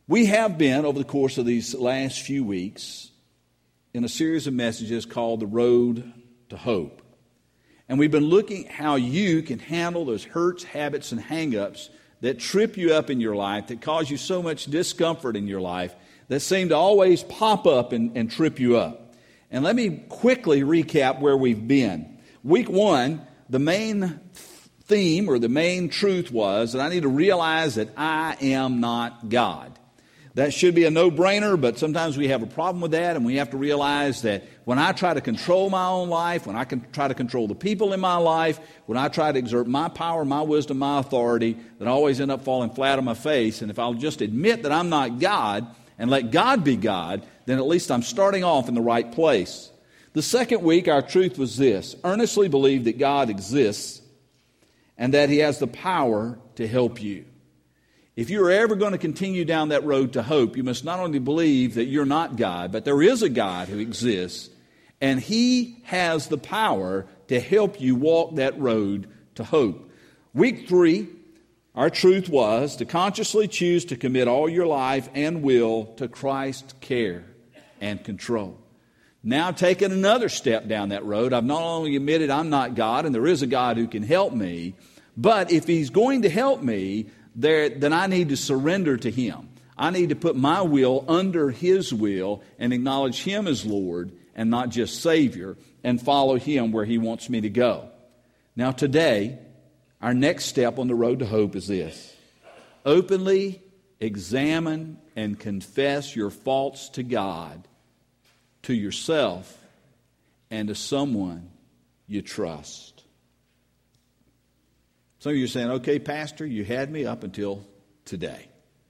We have been, over the course of these last few weeks, in a series of messages called The Road to Hope. And we've been looking at how you can handle those hurts, habits, and hang-ups that trip you up in your life, that cause you so much discomfort in your life, that seem to always pop up and trip you up. And let me quickly recap where we've been. Week 1, the main theme or the main truth was that I need to realize that I am not God. That should be a no-brainer, but sometimes we have a problem with that, and we have to realize that when I try to control my own life, when I can try to control the people in my life, when I try to exert my power, my wisdom, my authority, that I always end up falling flat on my face. And if I'll just admit that I'm not God and let God be God, then at least I'm starting off in the right place. The second week, our truth was this: earnestly believe that God exists and that He has the power to help you. If you're ever going to continue down that road to hope, you must not only believe that you're not God, but there is a God who exists, and He has the power to help you walk that road to hope. Week 3, our truth was to consciously choose to commit all your life and will to Christ's care and control. Now taking another step down that road, I've not only admitted I'm not God and there is a God who can help me, but if He's going to help me, then I need to surrender to Him. I need to put my will under His will and acknowledge Him as Lord and not just Savior, and follow Him where He wants me to go. Now today, our next step on the road to hope is this: openly examine and confess your faults to God, to yourself, and to someone you trust. Some of you are saying, okay, Pastor, you had me up until today.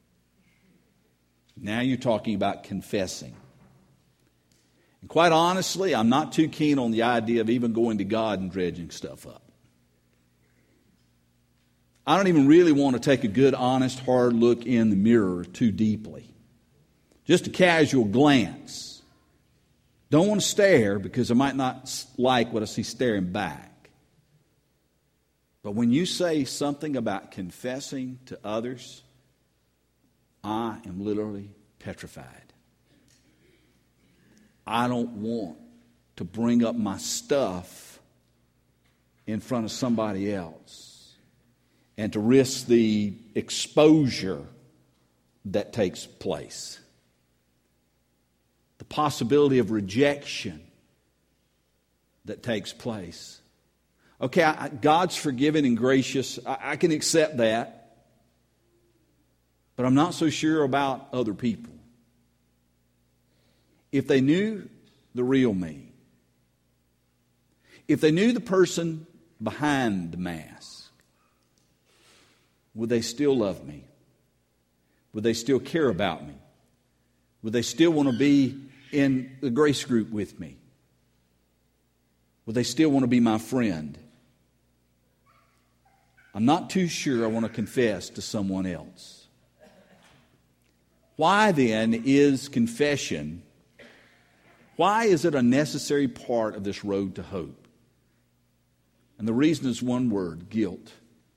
Now you're talking about confessing. And quite honestly, I'm not too keen on the idea of even going to God and dredging stuff up. I don't even really want to take a good, honest, hard look in the mirror too deeply. Just a casual glance. Don't want to stare because I might not like what I see staring back. But when you say something about confessing to others, I am literally petrified. I don't want to bring up my stuff in front of somebody else and to risk the exposure that takes place. The possibility of rejection that takes place. Okay, God's forgiving and gracious. I can accept that. But I'm not so sure about other people. If they knew the real me, if they knew the person behind the mask, would they still love me? Would they still care about me? Would they still want to be in the grace group with me? Would they still want to be my friend? I'm not too sure I want to confess to someone else. Why then is confession, why is it a necessary part of this road to hope? And the reason is one word: guilt.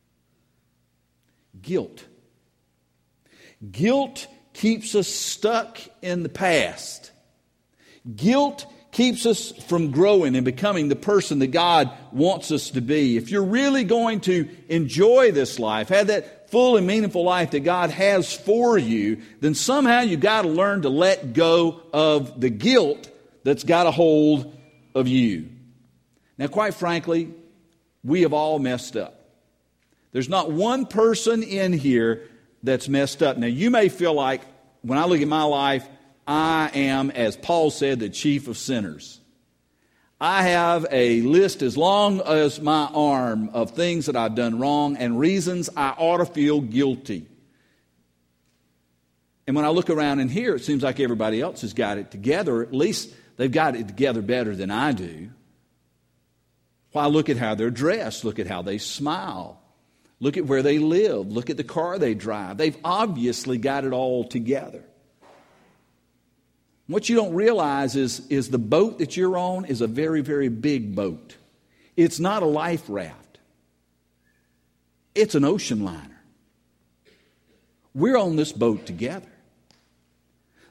Guilt. Guilt keeps us stuck in the past. Guilt keeps us from growing and becoming the person that God wants us to be. If you're really going to enjoy this life, have that full and meaningful life that God has for you, then somehow you've got to learn to let go of the guilt that's got a hold of you. Now, quite frankly, we have all messed up. There's not one person in here that's messed up. Now, you may feel like, when I look at my life, I am, as Paul said, the chief of sinners. I have a list as long as my arm of things that I've done wrong and reasons I ought to feel guilty. And when I look around in here, it seems like everybody else has got it together. At least they've got it together better than I do. Why, look at how they're dressed. Look at how they smile. Look at where they live. Look at the car they drive. They've obviously got it all together. What you don't realize is the boat that you're on is a very, very big boat. It's not a life raft. It's an ocean liner. We're on this boat together.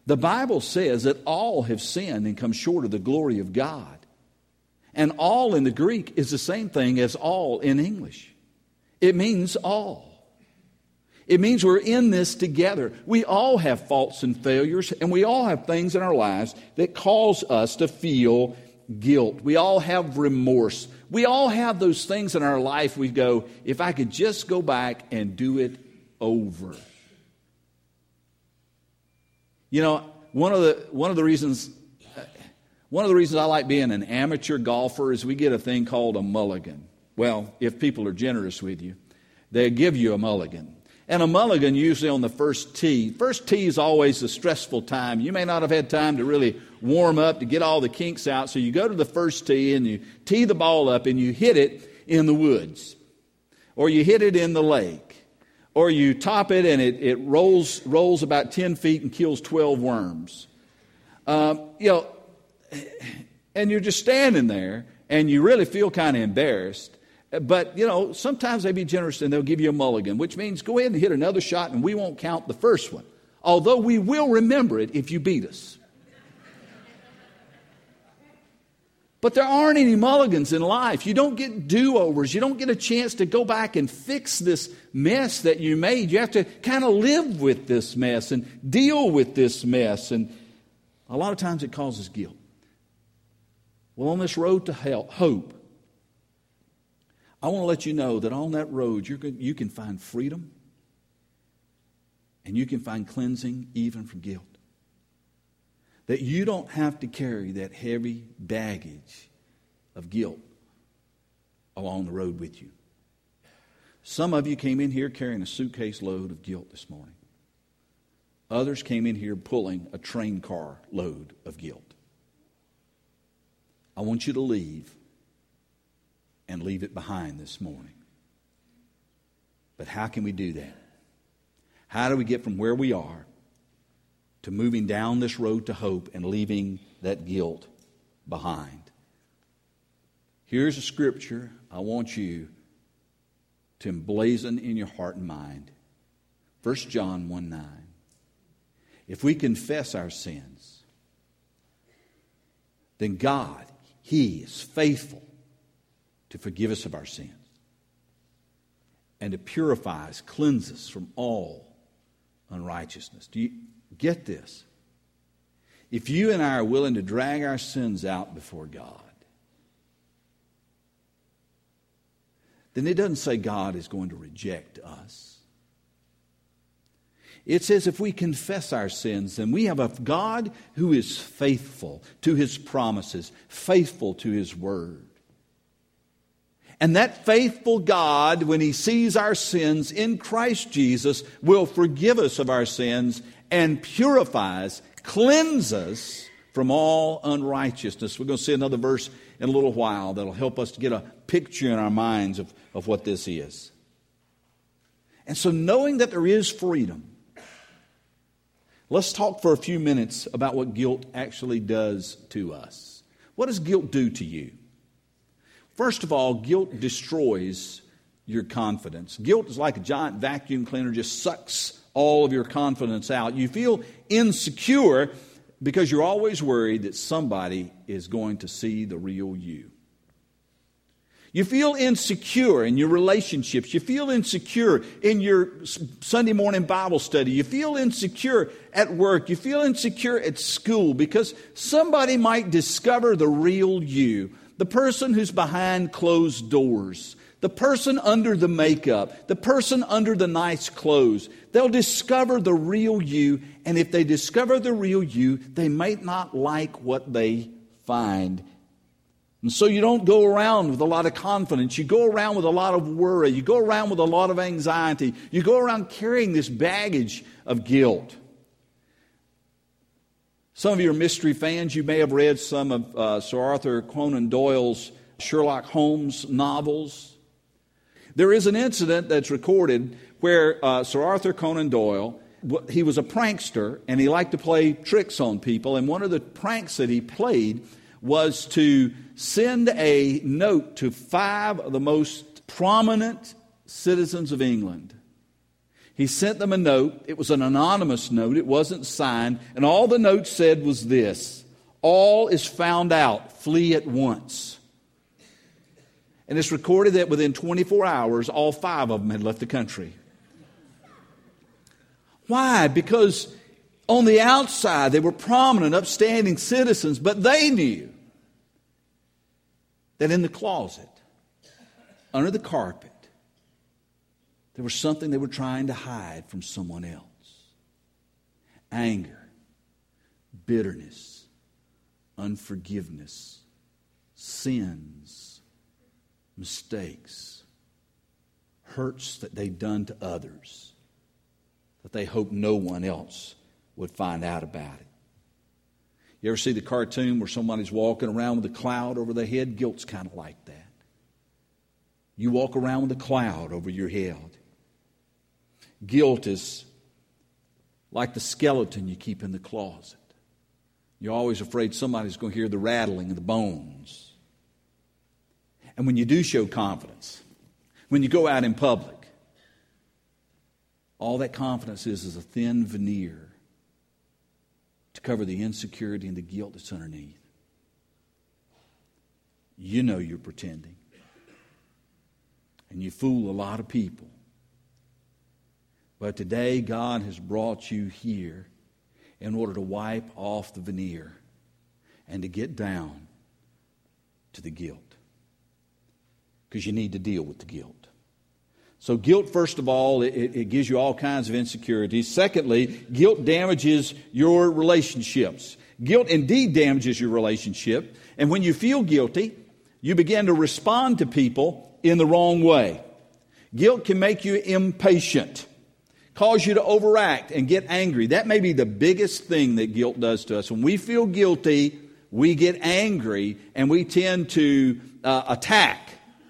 The Bible says that all have sinned and come short of the glory of God. And all in the Greek is the same thing as all in English. It means all. It means we're in this together. We all have faults and failures, and we all have things in our lives that cause us to feel guilt. We all have remorse. We all have those things in our life we go, if I could just go back and do it over. You know, one of the reasons I like being an amateur golfer is we get a thing called a mulligan. Well, if people are generous with you, they give you a mulligan. And a mulligan usually on the first tee. First tee is always a stressful time. You may not have had time to really warm up, to get all the kinks out. So you go to the first tee and you tee the ball up and you hit it in the woods. Or you hit it in the lake. Or you top it and it rolls about 10 feet and kills 12 worms. And you're just standing there and you really feel kind of embarrassed. But, sometimes they be generous and they'll give you a mulligan, which means go ahead and hit another shot and we won't count the first one. Although we will remember it if you beat us. But there aren't any mulligans in life. You don't get do-overs. You don't get a chance to go back and fix this mess that you made. You have to kind of live with this mess and deal with this mess. And a lot of times it causes guilt. Well, on this road to hope, I want to let you know that on that road you can find freedom and you can find cleansing even from guilt. That you don't have to carry that heavy baggage of guilt along the road with you. Some of you came in here carrying a suitcase load of guilt this morning. Others came in here pulling a train car load of guilt. I want you to leave and leave it behind this morning. But how can we do that? How do we get from where we are to moving down this road to hope and leaving that guilt behind? Here's a scripture I want you to emblazon in your heart and mind. 1 John 1:9. If we confess our sins, then God, He is faithful to forgive us of our sins and to purify us, cleanse us from all unrighteousness. Do you get this? If you and I are willing to drag our sins out before God, then it doesn't say God is going to reject us. It says if we confess our sins, then we have a God who is faithful to His promises, faithful to His word. And that faithful God, when He sees our sins in Christ Jesus, will forgive us of our sins and purify us, cleanse us from all unrighteousness. We're going to see another verse in a little while that'll help us to get a picture in our minds of what this is. And so knowing that there is freedom, let's talk for a few minutes about what guilt actually does to us. What does guilt do to you? First of all, guilt destroys your confidence. Guilt is like a giant vacuum cleaner, just sucks all of your confidence out. You feel insecure because you're always worried that somebody is going to see the real you. You feel insecure in your relationships. You feel insecure in your Sunday morning Bible study. You feel insecure at work. You feel insecure at school because somebody might discover the real you. The person who's behind closed doors. The person under the makeup. The person under the nice clothes. They'll discover the real you. And if they discover the real you, they might not like what they find. And so you don't go around with a lot of confidence. You go around with a lot of worry. You go around with a lot of anxiety. You go around carrying this baggage of guilt. Some of you are mystery fans. You may have read some of Sir Arthur Conan Doyle's Sherlock Holmes novels. There is an incident that's recorded where Sir Arthur Conan Doyle, he was a prankster and he liked to play tricks on people. And one of the pranks that he played was to send a note to 5 of the most prominent citizens of England. He sent them a note. It was an anonymous note. It wasn't signed. And all the note said was this: all is found out. Flee at once. And it's recorded that within 24 hours, all 5 of them had left the country. Why? Because on the outside, they were prominent, upstanding citizens, but they knew that in the closet, under the carpet, there was something they were trying to hide from someone else. Anger, bitterness, unforgiveness, sins, mistakes, hurts that they'd done to others that they hoped no one else would find out about it. You ever see the cartoon where somebody's walking around with a cloud over their head? Guilt's kind of like that. You walk around with a cloud over your head. Guilt is like the skeleton you keep in the closet. You're always afraid somebody's going to hear the rattling of the bones. And when you do show confidence, when you go out in public, all that confidence is a thin veneer to cover the insecurity and the guilt that's underneath. You know you're pretending. And you fool a lot of people. But today God has brought you here in order to wipe off the veneer and to get down to the guilt. Because you need to deal with the guilt. So guilt, first of all, it gives you all kinds of insecurities. Secondly, guilt damages your relationships. Guilt indeed damages your relationship. And when you feel guilty, you begin to respond to people in the wrong way. Guilt can make you impatient, cause you to overact and get angry. That may be the biggest thing that guilt does to us. When we feel guilty, we get angry and we tend to attack.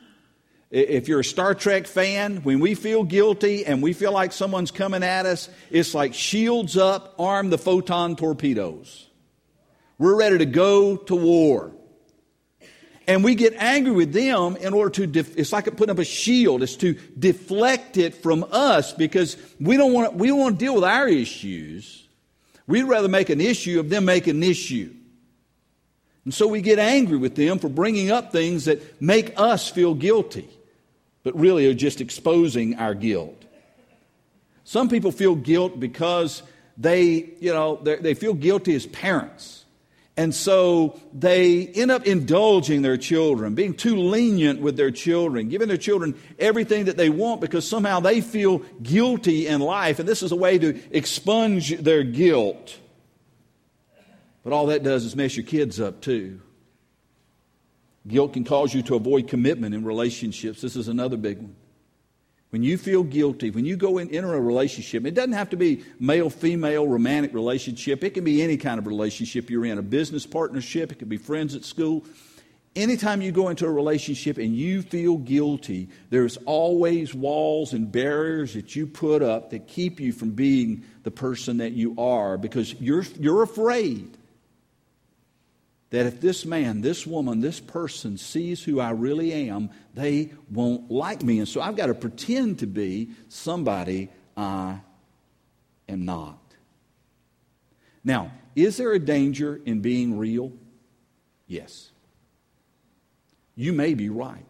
If you're a Star Trek fan, when we feel guilty and we feel like someone's coming at us, it's like shields up, arm the photon torpedoes. We're ready to go to war. And we get angry with them in order to, it's like putting up a shield. It's to deflect it from us because we don't want to deal with our issues. We'd rather make an issue of them making an issue. And so we get angry with them for bringing up things that make us feel guilty, but really are just exposing our guilt. Some people feel guilt because they feel guilty as parents. And so they end up indulging their children, being too lenient with their children, giving their children everything that they want because somehow they feel guilty in life. And this is a way to expunge their guilt. But all that does is mess your kids up too. Guilt can cause you to avoid commitment in relationships. This is another big one. When you feel guilty, when you go and enter a relationship, it doesn't have to be male-female romantic relationship. It can be any kind of relationship you're in, a business partnership. It could be friends at school. Anytime you go into a relationship and you feel guilty, there's always walls and barriers that you put up that keep you from being the person that you are because you're afraid that if this man, this woman, this person sees who I really am, they won't like me. And so I've got to pretend to be somebody I am not. Now, is there a danger in being real? Yes. You may be right.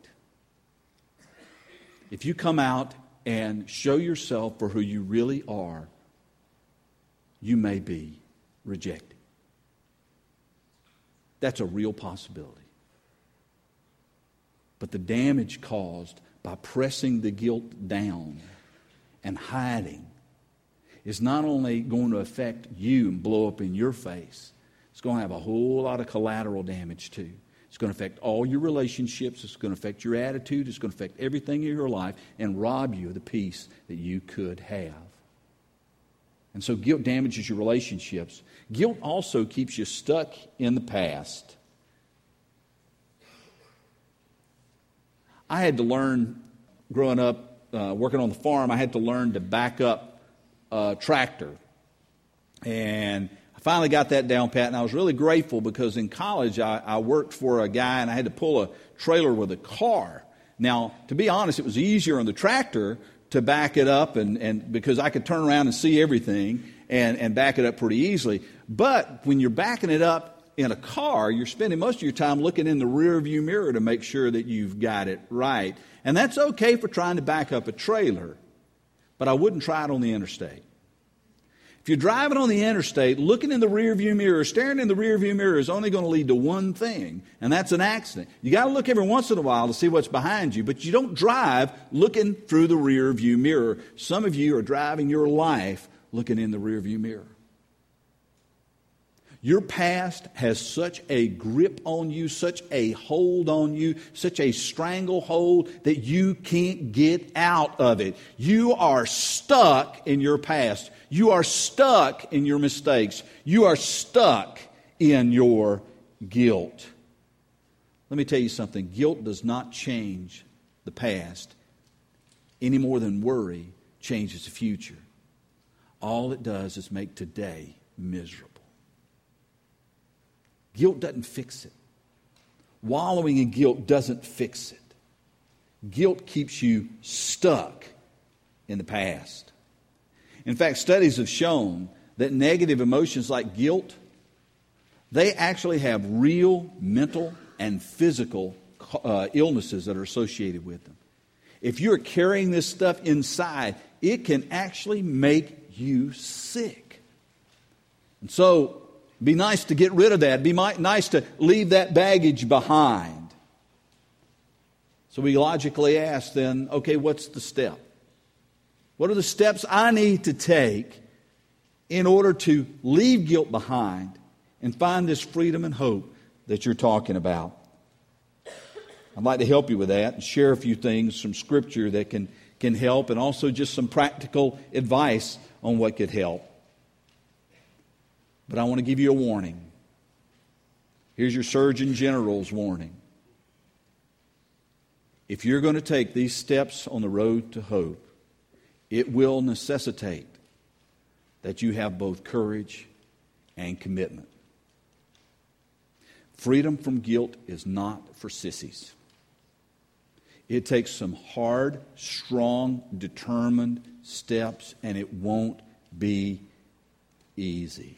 If you come out and show yourself for who you really are, you may be rejected. That's a real possibility. But the damage caused by pressing the guilt down and hiding is not only going to affect you and blow up in your face, it's going to have a whole lot of collateral damage too. It's going to affect all your relationships. It's going to affect your attitude. It's going to affect everything in your life and rob you of the peace that you could have. And so guilt damages your relationships. Guilt also keeps you stuck in the past. I had to learn, growing up, working on the farm, I had to learn to back up a tractor. And I finally got that down pat, and I was really grateful because in college I worked for a guy and I had to pull a trailer with a car. Now, to be honest, it was easier on the tractor to back it up, and because I could turn around and see everything and back it up pretty easily. But when you're backing it up in a car, you're spending most of your time looking in the rear view mirror to make sure that you've got it right. And that's okay for trying to back up a trailer, but I wouldn't try it on the interstate. If you're driving on the interstate, looking in the rearview mirror, staring in the rearview mirror is only going to lead to one thing, and that's an accident. You got to look every once in a while to see what's behind you, but you don't drive looking through the rearview mirror. Some of you are driving your life looking in the rearview mirror. Your past has such a grip on you, such a hold on you, such a stranglehold that you can't get out of it. You are stuck in your past. You are stuck in your mistakes. You are stuck in your guilt. Let me tell you something. Guilt does not change the past any more than worry changes the future. All it does is make today miserable. Guilt doesn't fix it. Wallowing in guilt doesn't fix it. Guilt keeps you stuck in the past. In fact, studies have shown that negative emotions like guilt, they actually have real mental and physical illnesses that are associated with them. If you're carrying this stuff inside, it can actually make you sick. And so, be nice to get rid of that. Be nice to leave that baggage behind. So we logically ask then, okay, what's the step? What are the steps I need to take in order to leave guilt behind and find this freedom and hope that you're talking about? I'd like to help you with that and share a few things from Scripture that can help, and also just some practical advice on what could help. But I want to give you a warning. Here's your Surgeon General's warning. If you're going to take these steps on the road to hope, it will necessitate that you have both courage and commitment. Freedom from guilt is not for sissies. It takes some hard, strong, determined steps, and it won't be easy.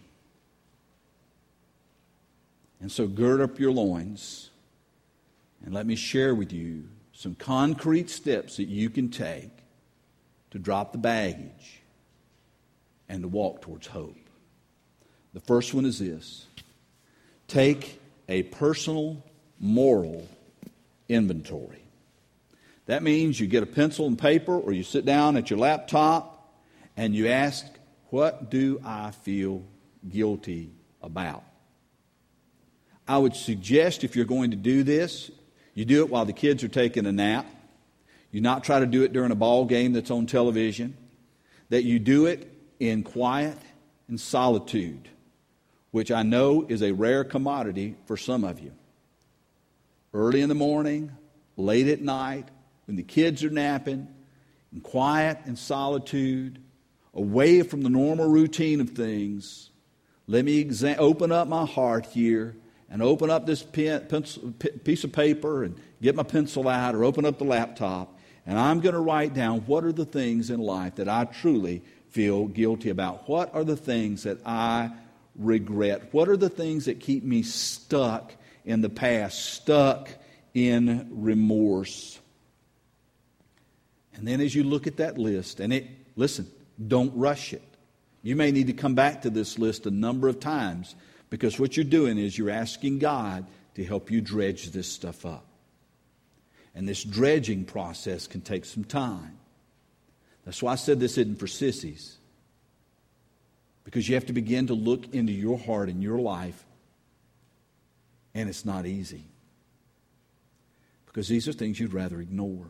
And so gird up your loins and let me share with you some concrete steps that you can take to drop the baggage and to walk towards hope. The first one is this. Take a personal moral inventory. That means you get a pencil and paper, or you sit down at your laptop and you ask, what do I feel guilty about? I would suggest, if you're going to do this, you do it while the kids are taking a nap. You not try to do it during a ball game that's on television. That you do it in quiet and solitude, which I know is a rare commodity for some of you. Early in the morning, late at night, when the kids are napping, in quiet and solitude, away from the normal routine of things, let me open up my heart here and open up this piece of paper and get my pencil out, or open up the laptop, and I'm going to write down what are the things in life that I truly feel guilty about. What are the things that I regret? What are the things that keep me stuck in the past, stuck in remorse? And then as you look at that list, listen, don't rush it. You may need to come back to this list a number of times, because what you're doing is you're asking God to help you dredge this stuff up. And this dredging process can take some time. That's why I said this isn't for sissies. Because you have to begin to look into your heart and your life, and it's not easy. Because these are things you'd rather ignore.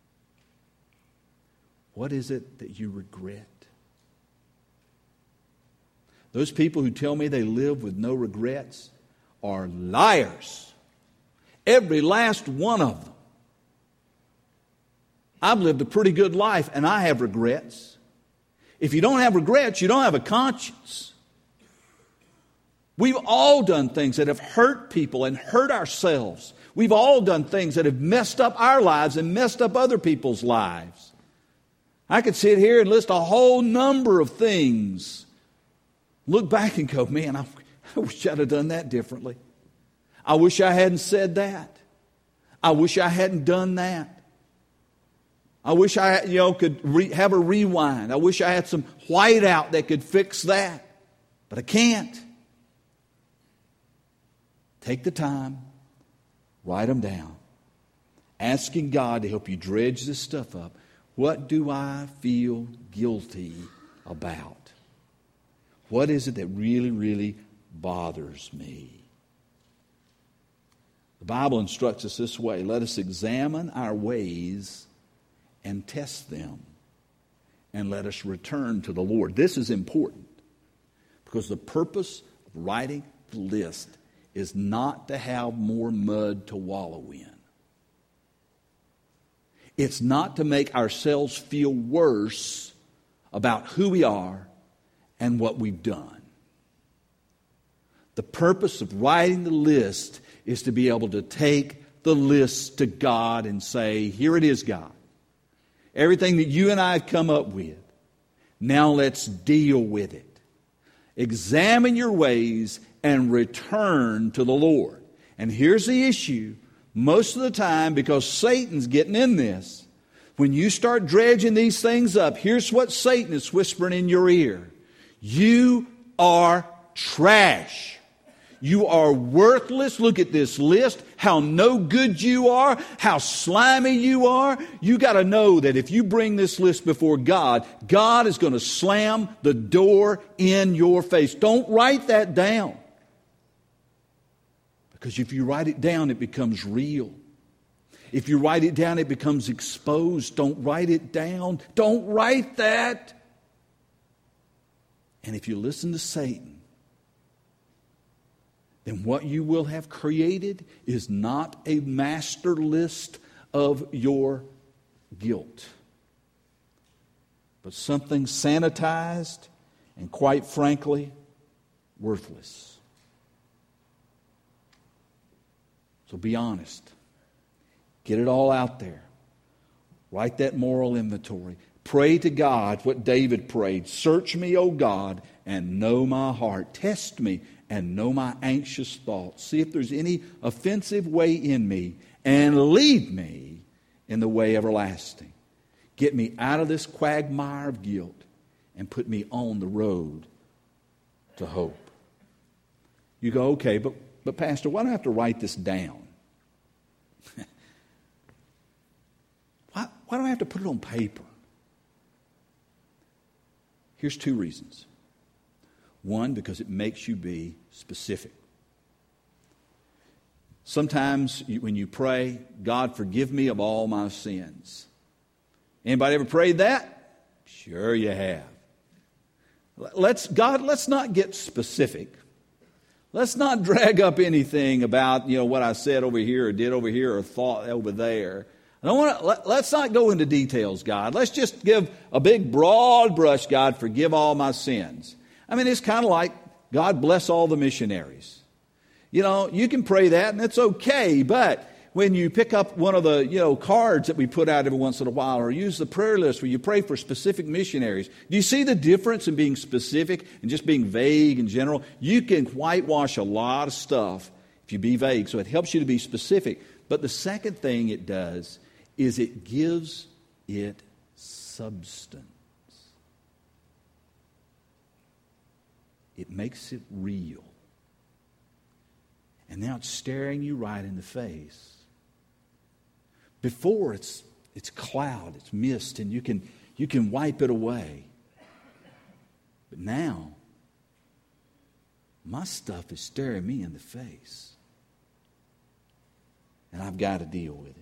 What is it that you regret? Those people who tell me they live with no regrets are liars. Every last one of them. I've lived a pretty good life, and I have regrets. If you don't have regrets, you don't have a conscience. We've all done things that have hurt people and hurt ourselves. We've all done things that have messed up our lives and messed up other people's lives. I could sit here and list a whole number of things. Look back and go, man, I wish I'd have done that differently. I wish I hadn't said that. I wish I hadn't done that. I wish I could have a rewind. I wish I had some whiteout that could fix that. But I can't. Take the time. Write them down. Asking God to help you dredge this stuff up. What do I feel guilty about? What is it that really, really bothers me? The Bible instructs us this way. Let us examine our ways and test them, and let us return to the Lord. This is important because the purpose of writing the list is not to have more mud to wallow in. It's not to make ourselves feel worse about who we are and what we've done. The purpose of writing the list is to be able to take the list to God and say, here it is, God. Everything that you and I have come up with. Now let's deal with it. Examine your ways and return to the Lord. And here's the issue. Most of the time, because Satan's getting in this, when you start dredging these things up, here's what Satan is whispering in your ear. You are trash. You are worthless. Look at this list. How no good you are. How slimy you are. You got to know that if you bring this list before God, God is going to slam the door in your face. Don't write that down. Because if you write it down, it becomes real. If you write it down, it becomes exposed. Don't write it down. Don't write that. And if you listen to Satan, then what you will have created is not a master list of your guilt, but something sanitized and, quite frankly, worthless. So be honest. Get it all out there. Write that moral inventory. Pray to God what David prayed. Search me, O God, and know my heart. Test me and know my anxious thoughts. See if there's any offensive way in me, and lead me in the way everlasting. Get me out of this quagmire of guilt and put me on the road to hope. You go, okay, but Pastor, why do I have to write this down? Why do I have to put it on paper? Here's two reasons. One, because it makes you be specific. Sometimes when you pray, God, forgive me of all my sins. Anybody ever prayed that? Sure you have. Let's not get specific. Let's not drag up anything about, what I said over here or did over here or thought over there. Let's not go into details, God. Let's just give a big broad brush, God, forgive all my sins. I mean, it's kind of like, God bless all the missionaries. You can pray that and it's okay, but when you pick up one of the, cards that we put out every once in a while, or use the prayer list where you pray for specific missionaries, do you see the difference in being specific and just being vague in general? You can whitewash a lot of stuff if you be vague, so it helps you to be specific. But the second thing it does is it gives it substance. It makes it real. And now it's staring you right in the face. Before it's cloud, it's mist, and you can wipe it away. But now, my stuff is staring me in the face. And I've got to deal with it.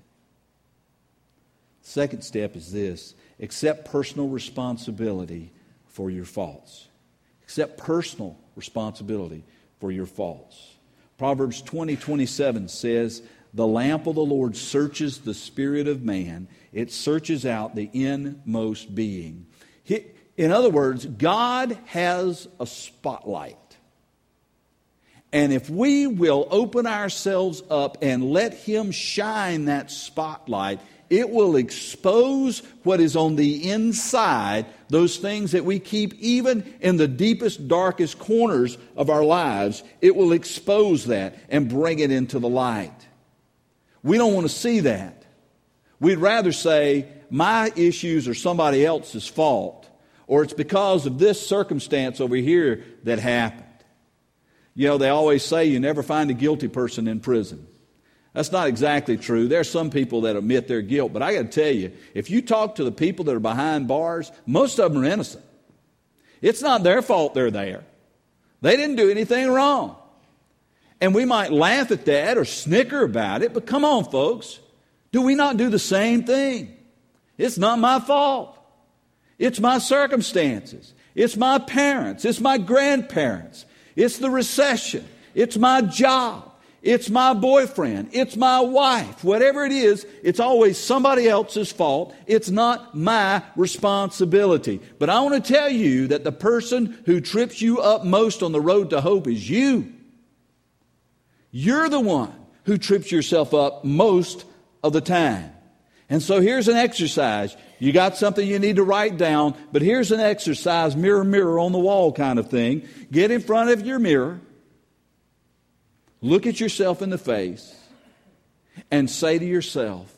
Second step is this: accept personal responsibility for your faults. Accept personal responsibility for your faults. Proverbs 20:27 says, "The lamp of the Lord searches the spirit of man. It searches out the inmost being." In other words, God has a spotlight. And if we will open ourselves up and let Him shine that spotlight, It will expose what is on the inside, those things that we keep even in the deepest, darkest corners of our lives. It will expose that and bring it into the light. We don't want to see that. We'd rather say, my issues are somebody else's fault, or it's because of this circumstance over here that happened. You know, they always say you never find a guilty person in prison. That's not exactly true. There are some people that admit their guilt, but I got to tell you, if you talk to the people that are behind bars, most of them are innocent. It's not their fault they're there. They didn't do anything wrong. And we might laugh at that or snicker about it, but come on, folks. Do we not do the same thing? It's not my fault. It's my circumstances. It's my parents. It's my grandparents. It's the recession. It's my job. It's my boyfriend. It's my wife. Whatever it is, it's always somebody else's fault. It's not my responsibility. But I want to tell you that the person who trips you up most on the road to hope is you. You're the one who trips yourself up most of the time. And so here's an exercise. You got something you need to write down, but here's an exercise, mirror, mirror on the wall kind of thing. Get in front of your mirror. Look at yourself in the face and say to yourself,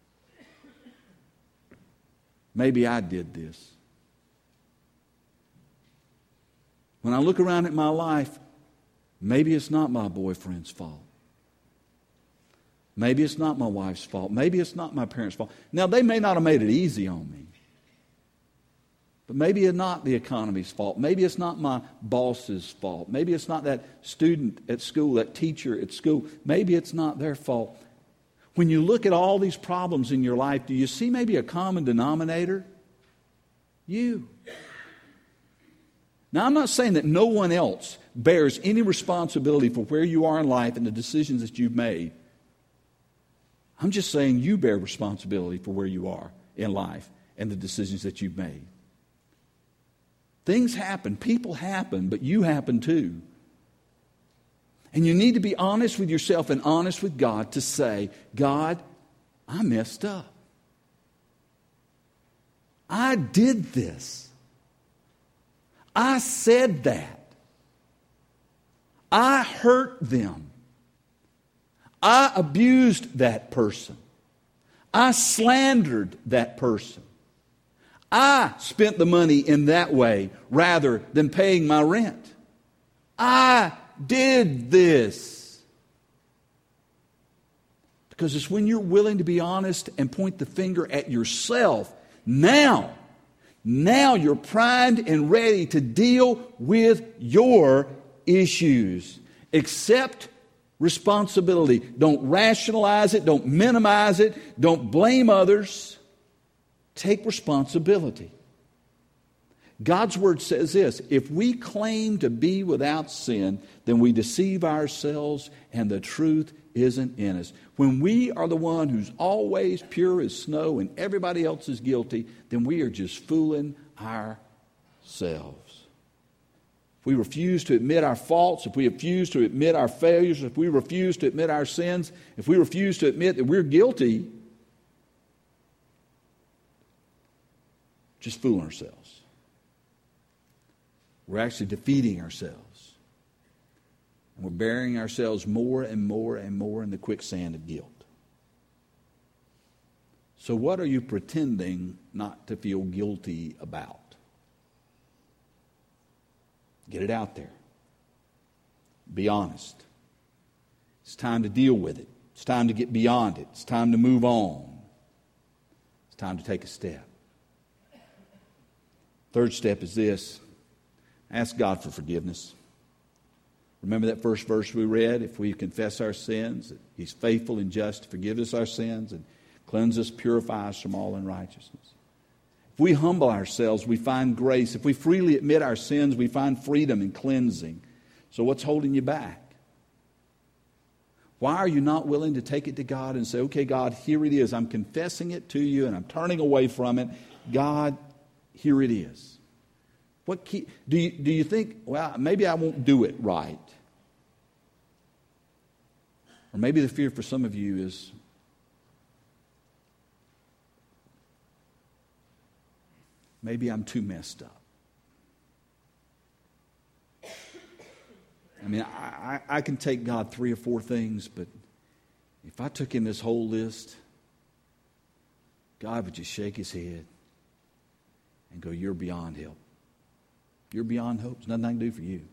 maybe I did this. When I look around at my life, maybe it's not my boyfriend's fault. Maybe it's not my wife's fault. Maybe it's not my parents' fault. Now, they may not have made it easy on me. But maybe it's not the economy's fault. Maybe it's not my boss's fault. Maybe it's not that student at school, that teacher at school. Maybe it's not their fault. When you look at all these problems in your life, do you see maybe a common denominator? You. Now, I'm not saying that no one else bears any responsibility for where you are in life and the decisions that you've made. I'm just saying you bear responsibility for where you are in life and the decisions that you've made. Things happen, people happen, but you happen too. And you need to be honest with yourself and honest with God to say, God, I messed up. I did this. I said that. I hurt them. I abused that person. I slandered that person. I spent the money in that way rather than paying my rent. I did this. Because it's when you're willing to be honest and point the finger at yourself, now you're primed and ready to deal with your issues. Accept responsibility. Don't rationalize it. Don't minimize it. Don't blame others. Take responsibility. God's Word says this: if we claim to be without sin, then we deceive ourselves and the truth isn't in us. When we are the one who's always pure as snow and everybody else is guilty, then we are just fooling ourselves. If we refuse to admit our faults, if we refuse to admit our failures, if we refuse to admit our sins, if we refuse to admit that we're guilty, just fooling ourselves. We're actually defeating ourselves. And we're burying ourselves more and more and more in the quicksand of guilt. So what are you pretending not to feel guilty about? Get it out there. Be honest. It's time to deal with it. It's time to get beyond it. It's time to move on. It's time to take a step. Third step is this: ask God for forgiveness. Remember that first verse we read? If we confess our sins, He's faithful and just to forgive us our sins and cleanse us, purify us from all unrighteousness. If we humble ourselves, we find grace. If we freely admit our sins, we find freedom and cleansing. So what's holding you back? Why are you not willing to take it to God and say, okay, God, here it is. I'm confessing it to you and I'm turning away from it. God, here it is. Do you think, well, maybe I won't do it right? Or maybe the fear for some of you is, Maybe I'm too messed up. I mean, I can take God 3 or 4 things, but if I took him this whole list, God would just shake his head and go, you're beyond help. You're beyond hope. There's nothing I can do for you.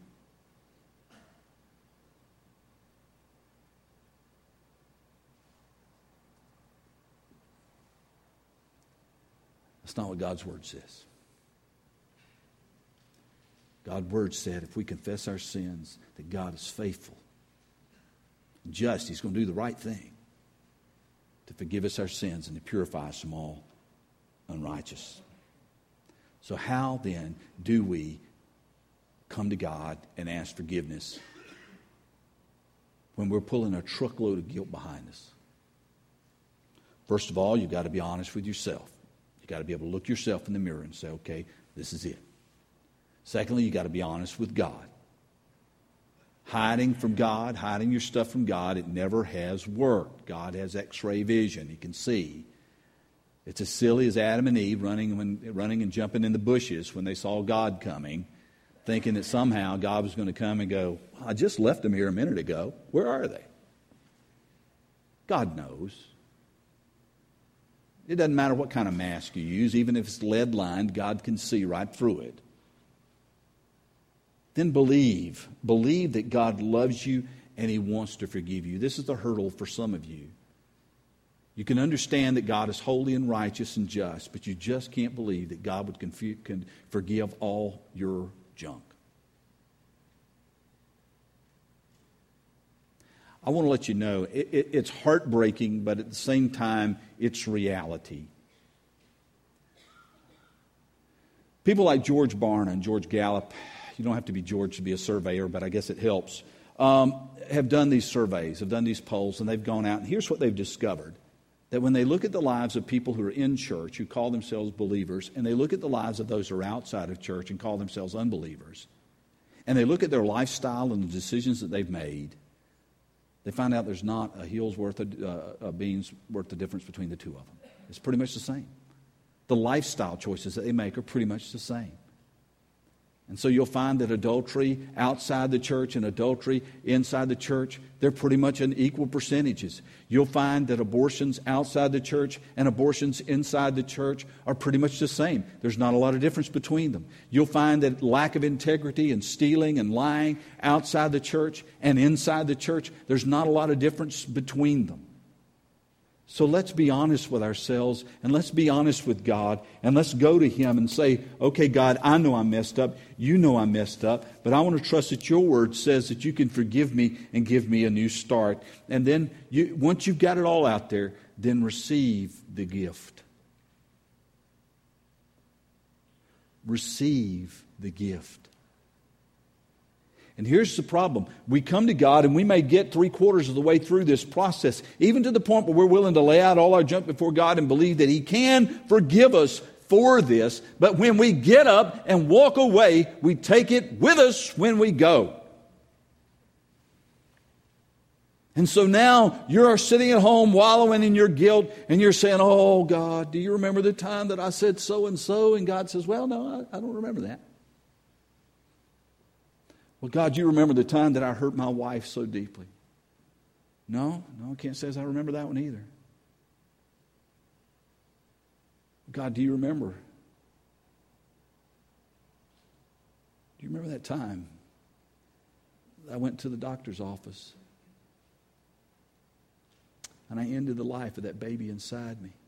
That's not what God's Word says. God's Word said if we confess our sins, that God is faithful and just. He's going to do the right thing to forgive us our sins and to purify us from all unrighteousness. So how then do we come to God and ask forgiveness when we're pulling a truckload of guilt behind us? First of all, you've got to be honest with yourself. You've got to be able to look yourself in the mirror and say, okay, this is it. Secondly, you've got to be honest with God. Hiding from God, hiding your stuff from God, it never has worked. God has X-ray vision. He can see. It's as silly as Adam and Eve running and jumping in the bushes when they saw God coming, thinking that somehow God was going to come and go, I just left them here a minute ago. Where are they? God knows. It doesn't matter what kind of mask you use. Even if it's lead-lined, God can see right through it. Then believe. Believe that God loves you and He wants to forgive you. This is the hurdle for some of you. You can understand that God is holy and righteous and just, but you just can't believe that God would can forgive all your junk. I want to let you know, it's heartbreaking, but at the same time, it's reality. People like George Barna and George Gallup, you don't have to be George to be a surveyor, but I guess it helps, have done these surveys, have done these polls, and they've gone out, and here's what they've discovered. That when they look at the lives of people who are in church, who call themselves believers, and they look at the lives of those who are outside of church and call themselves unbelievers, and they look at their lifestyle and the decisions that they've made, they find out there's not a heel's worth of beans worth the difference between the two of them. It's pretty much the same. The lifestyle choices that they make are pretty much the same. And so you'll find that adultery outside the church and adultery inside the church, they're pretty much in equal percentages. You'll find that abortions outside the church and abortions inside the church are pretty much the same. There's not a lot of difference between them. You'll find that lack of integrity and stealing and lying outside the church and inside the church, there's not a lot of difference between them. So let's be honest with ourselves and let's be honest with God and let's go to Him and say, okay, God, I know I'm messed up. You know I'm messed up. But I want to trust that your word says that you can forgive me and give me a new start. And then once you've got it all out there, then receive the gift. Receive the gift. And here's the problem. We come to God and we may get 3/4 of the way through this process, even to the point where we're willing to lay out all our junk before God and believe that He can forgive us for this. But when we get up and walk away, we take it with us when we go. And so now you're sitting at home wallowing in your guilt and you're saying, oh God, do you remember the time that I said so and so? And God says, well, no, I don't remember that. Well, God, you remember the time that I hurt my wife so deeply. No, I can't say I remember that one either. God, do you remember? Do you remember that time I went to the doctor's office and I ended the life of that baby inside me?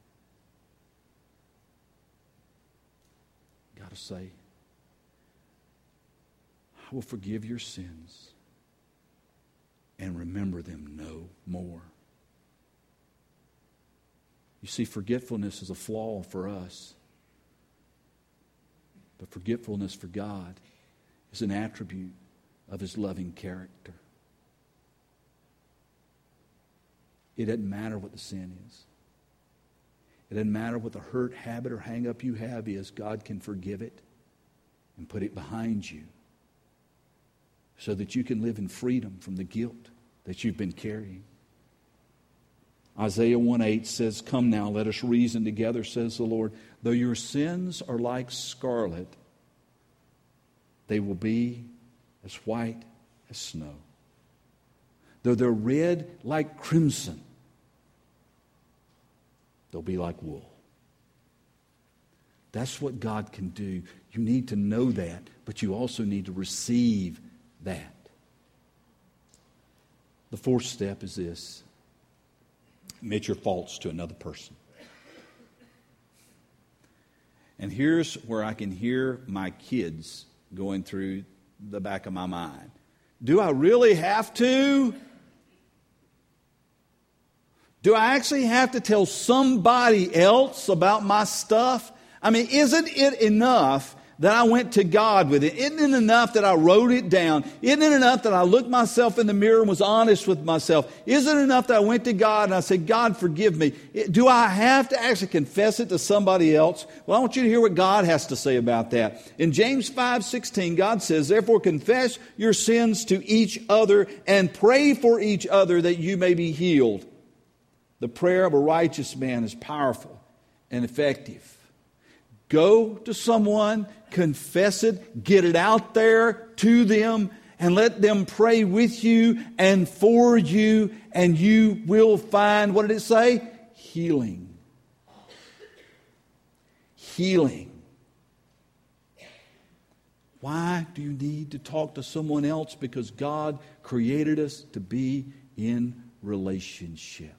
Got to say, I will forgive your sins and remember them no more. You see, forgetfulness is a flaw for us. But forgetfulness for God is an attribute of His loving character. It doesn't matter what the sin is. It doesn't matter what the hurt, habit, or hang-up you have is. God can forgive it and put it behind you, so that you can live in freedom from the guilt that you've been carrying. Isaiah 1:8 says, "Come now, let us reason together, says the Lord. Though your sins are like scarlet, they will be as white as snow. Though they're red like crimson, they'll be like wool." That's what God can do. You need to know that, but you also need to receive that. The fourth step is this: admit your faults to another person. And here's where I can hear my kids going through the back of my mind. Do I really have to? Do I actually have to tell somebody else about my stuff? I mean, isn't it enough that I went to God with it? Isn't it enough that I wrote it down? Isn't it enough that I looked myself in the mirror and was honest with myself? Isn't it enough that I went to God and I said, "God, forgive me"? Do I have to actually confess it to somebody else? Well, I want you to hear what God has to say about that. In James 5:16, God says, "Therefore confess your sins to each other and pray for each other that you may be healed." The prayer of a righteous man is powerful and effective. Go to someone, confess it, get it out there to them, and let them pray with you and for you, and you will find, what did it say? Healing. Healing. Why do you need to talk to someone else? Because God created us to be in relationship.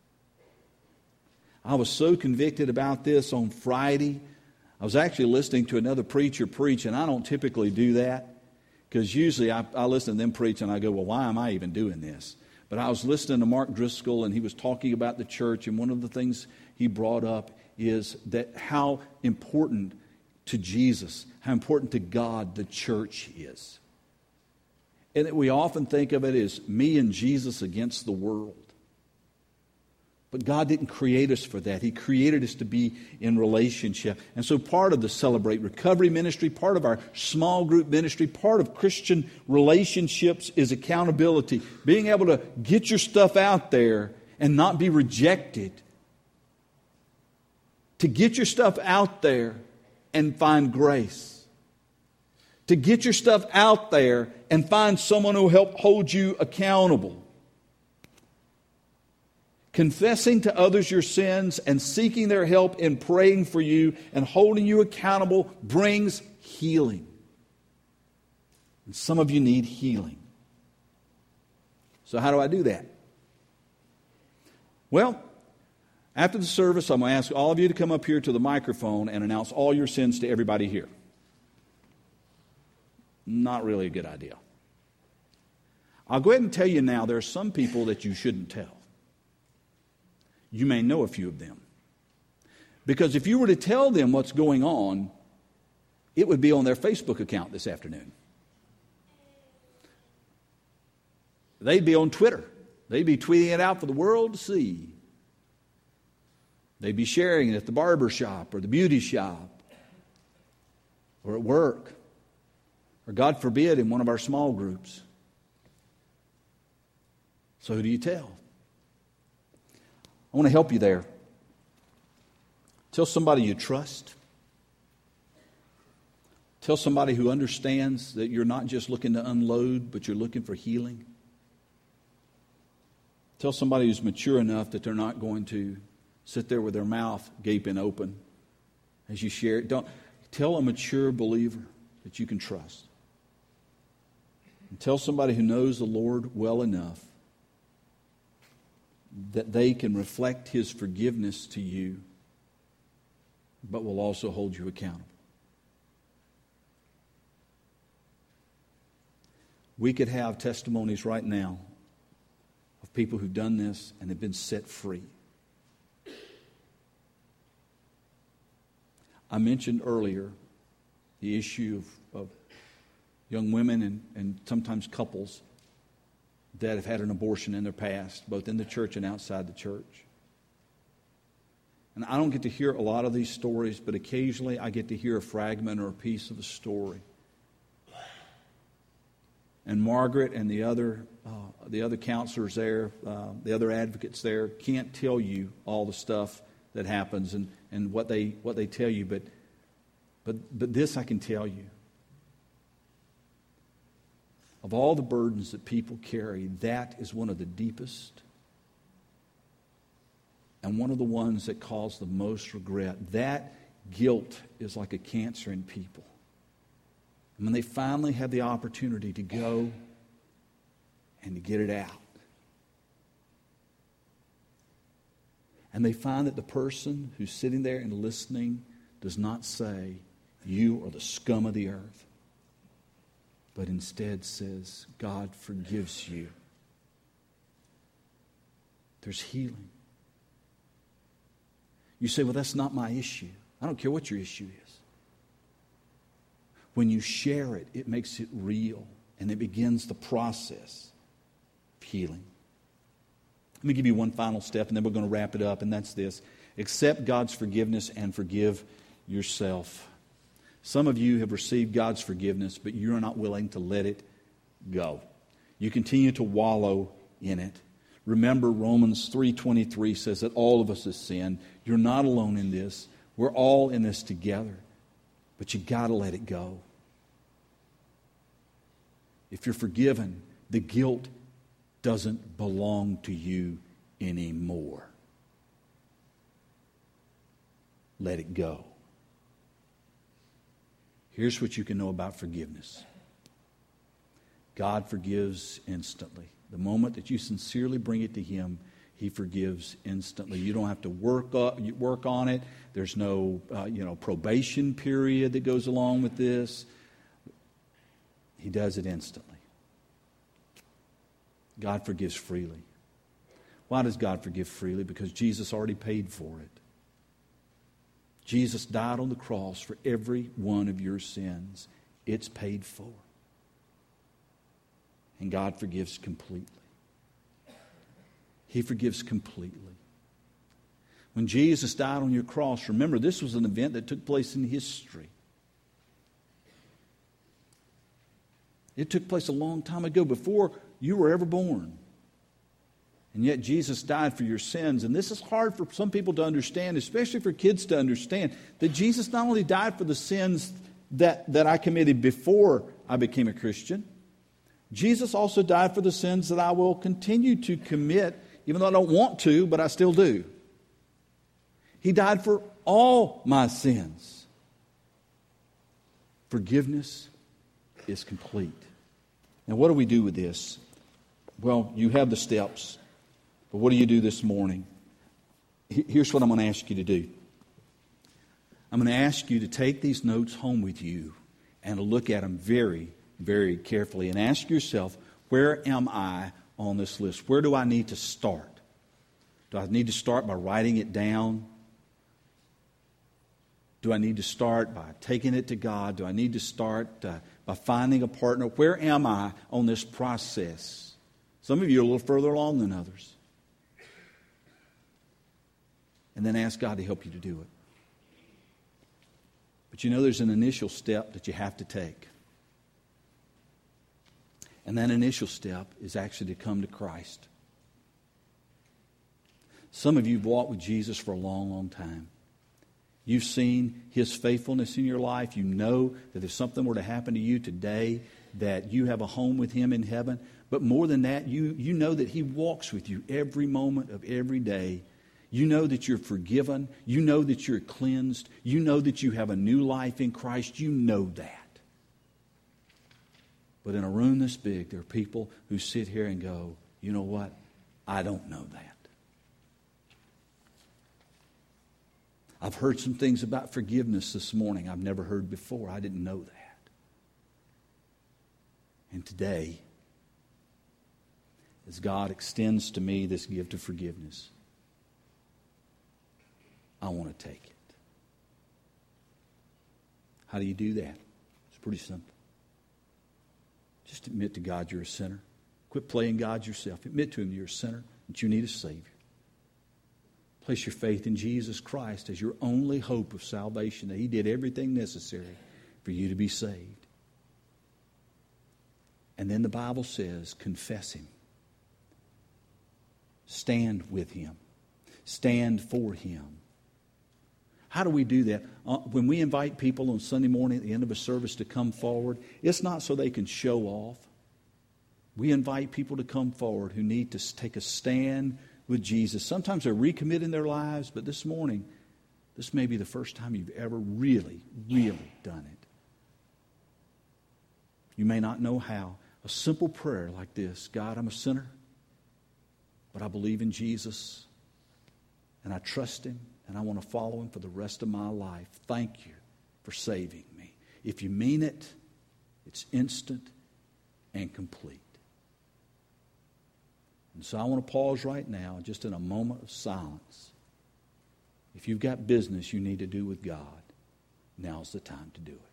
I was so convicted about this on Friday. I was actually listening to another preacher preach, and I don't typically do that because usually I listen to them preach and I go, well, why am I even doing this? But I was listening to Mark Driscoll, and he was talking about the church, and one of the things he brought up is that how important to Jesus, how important to God the church is. And that we often think of it as me and Jesus against the world. But God didn't create us for that. He created us to be in relationship. And so part of the Celebrate Recovery ministry, part of our small group ministry, part of Christian relationships is accountability. Being able to get your stuff out there and not be rejected. To get your stuff out there and find grace. To get your stuff out there and find someone who will help hold you accountable. Confessing to others your sins and seeking their help in praying for you and holding you accountable brings healing. And some of you need healing. So how do I do that? Well, after the service, I'm going to ask all of you to come up here to the microphone and announce all your sins to everybody here. Not really a good idea. I'll go ahead and tell you now, there are some people that you shouldn't tell. You may know a few of them. Because if you were to tell them what's going on, it would be on their Facebook account this afternoon. They'd be on Twitter. They'd be tweeting it out for the world to see. They'd be sharing it at the barber shop or the beauty shop or at work or, God forbid, in one of our small groups. So who do you tell? I want to help you there. Tell somebody you trust. Tell somebody who understands that you're not just looking to unload, but you're looking for healing. Tell somebody who's mature enough that they're not going to sit there with their mouth gaping open as you share it. Don't tell a mature believer that you can trust. And tell somebody who knows the Lord well enough that they can reflect His forgiveness to you, but will also hold you accountable. We could have testimonies right now of people who've done this and have been set free. I mentioned earlier the issue of young women and sometimes couples that have had an abortion in their past, both in the church and outside the church. And I don't get to hear a lot of these stories, but occasionally I get to hear a fragment or a piece of a story. And Margaret and the other the other counselors there, the other advocates there can't tell you all the stuff that happens and what they tell you, but this I can tell you. Of all the burdens that people carry, that is one of the deepest and one of the ones that cause the most regret. That guilt is like a cancer in people. And when they finally have the opportunity to go and to get it out, and they find that the person who's sitting there and listening does not say, "You are the scum of the earth," but instead says, "God forgives you," there's healing. You say, "Well, that's not my issue." I don't care what your issue is. When you share it, it makes it real, and it begins the process of healing. Let me give you one final step, and then we're going to wrap it up, and that's this. Accept God's forgiveness and forgive yourself. Some of you have received God's forgiveness, but you're not willing to let it go. You continue to wallow in it. Remember, Romans 3:23 says that all of us have sinned. You're not alone in this. We're all in this together. But you got to let it go. If you're forgiven, the guilt doesn't belong to you anymore. Let it go. Here's what you can know about forgiveness. God forgives instantly. The moment that you sincerely bring it to Him, He forgives instantly. You don't have to work on it. There's no probation period that goes along with this. He does it instantly. God forgives freely. Why does God forgive freely? Because Jesus already paid for it. Jesus died on the cross for every one of your sins. It's paid for. And God forgives completely. He forgives completely. When Jesus died on your cross, remember, this was an event that took place in history. It took place a long time ago, before you were ever born. And yet Jesus died for your sins. And this is hard for some people to understand, especially for kids to understand, that Jesus not only died for the sins that I committed before I became a Christian, Jesus also died for the sins that I will continue to commit, even though I don't want to, but I still do. He died for all my sins. Forgiveness is complete. Now, what do we do with this? Well, you have the steps. But what do you do this morning? Here's what I'm going to ask you to do. I'm going to ask you to take these notes home with you and to look at them very, very carefully and ask yourself, where am I on this list? Where do I need to start? Do I need to start by writing it down? Do I need to start by taking it to God? Do I need to start by finding a partner? Where am I on this process? Some of you are a little further along than others. And then ask God to help you to do it. But you know there's an initial step that you have to take. And that initial step is actually to come to Christ. Some of you have walked with Jesus for a long, long time. You've seen His faithfulness in your life. You know that if something were to happen to you today, that you have a home with Him in heaven. But more than that, you know that He walks with you every moment of every day. You know that you're forgiven. You know that you're cleansed. You know that you have a new life in Christ. You know that. But in a room this big, there are people who sit here and go, you know what? I don't know that. I've heard some things about forgiveness this morning I've never heard before. I didn't know that. And today, as God extends to me this gift of forgiveness, I want to take it. How do you do that? It's pretty simple. Just admit to God you're a sinner. Quit playing God yourself. Admit to Him you're a sinner, that you need a Savior. Place your faith in Jesus Christ as your only hope of salvation, that He did everything necessary for you to be saved. And then the Bible says, confess Him. stand with Him. Stand for Him. How do we do that? When we invite people on Sunday morning at the end of a service to come forward, it's not so they can show off. We invite people to come forward who need to take a stand with Jesus. Sometimes they're recommitting their lives, but this morning, this may be the first time you've ever really, really done it. You may not know how. A simple prayer like this: God, I'm a sinner, but I believe in Jesus, and I trust Him, and I want to follow Him for the rest of my life. Thank you for saving me. If you mean it, it's instant and complete. And so I want to pause right now, just in a moment of silence. If you've got business you need to do with God, now's the time to do it.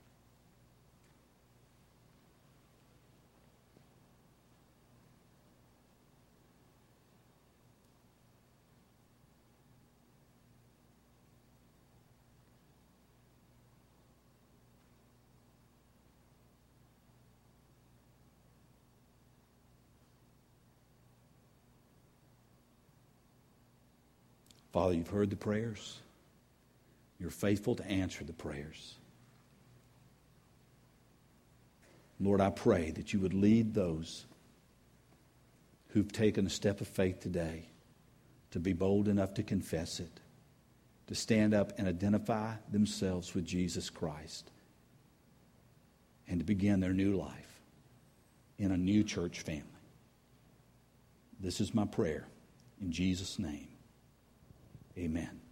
Father, you've heard the prayers. You're faithful to answer the prayers. Lord, I pray that you would lead those who've taken a step of faith today to be bold enough to confess it, to stand up and identify themselves with Jesus Christ, and to begin their new life in a new church family. This is my prayer in Jesus' name. Amen.